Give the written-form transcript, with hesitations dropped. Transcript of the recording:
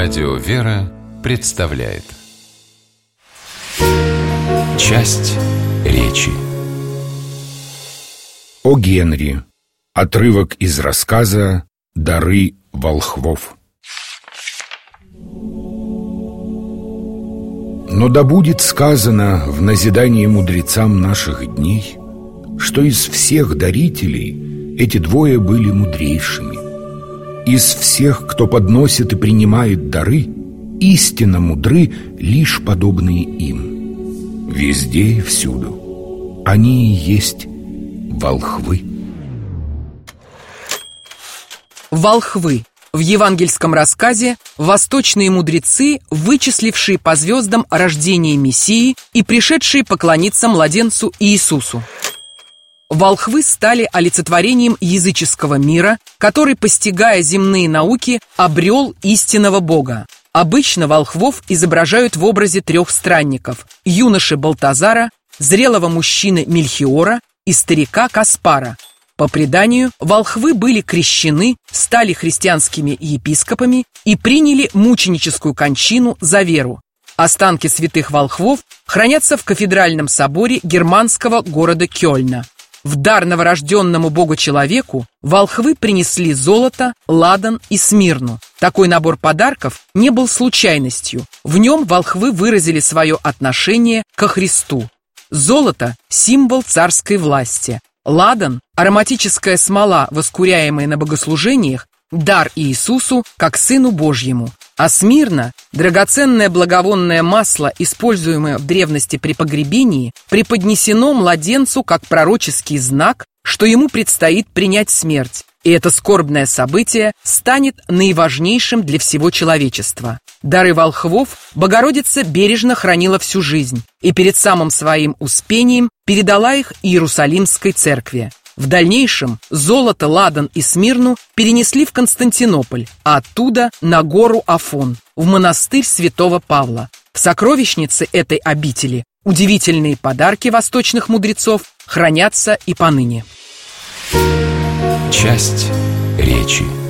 Радио «Вера» представляет часть речи. О Генри. Отрывок из рассказа «Дары волхвов». Но да будет сказано в назидании мудрецам наших дней, что из всех дарителей эти двое были мудрейшими. Из всех, кто подносит и принимает дары, истинно мудры лишь подобные им. Везде и всюду они и есть волхвы. Волхвы. В евангельском рассказе восточные мудрецы, вычислившие по звездам рождение Мессии и пришедшие поклониться младенцу Иисусу. Волхвы стали олицетворением языческого мира, который, постигая земные науки, обрел истинного Бога. Обычно волхвов изображают в образе трех странников: юноши Балтазара, зрелого мужчины Мельхиора и старика Каспара. По преданию, волхвы были крещены, стали христианскими епископами и приняли мученическую кончину за веру. Останки святых волхвов хранятся в кафедральном соборе германского города Кёльна. В дар новорожденному Богу-человеку волхвы принесли золото, ладан и смирну. Такой набор подарков не был случайностью. В нем волхвы выразили свое отношение ко Христу. Золото – символ царской власти. Ладан – ароматическая смола, воскуряемая на богослужениях, дар Иисусу как Сыну Божьему. А смирна – драгоценное благовонное масло, используемое в древности при погребении, преподнесено младенцу как пророческий знак, что ему предстоит принять смерть. И это скорбное событие станет наиважнейшим для всего человечества. Дары волхвов Богородица бережно хранила всю жизнь и перед самым своим успением передала их Иерусалимской церкви. В дальнейшем золото, ладан и смирну перенесли в Константинополь, а оттуда на гору Афон, в монастырь святого Павла. В сокровищнице этой обители удивительные подарки восточных мудрецов хранятся и поныне. Часть речи.